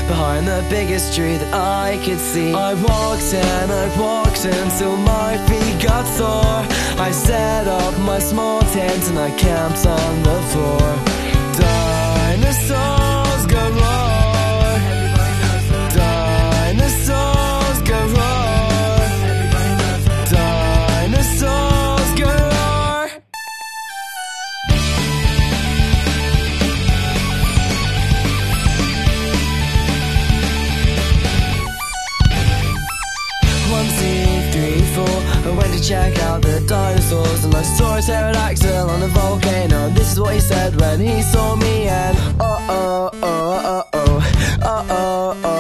behind the biggest tree that I could see. I walked until my feet got sore. I set up my small tent and I camped on the floor. Dinosaurs galore. Dinosaurs galore. Dinosaurs galore. One, two, three, four. I went to check out the dinosaurs and I saw a pterodactyl on a volcano. This is what he said when he saw me, and oh oh oh oh oh oh oh oh.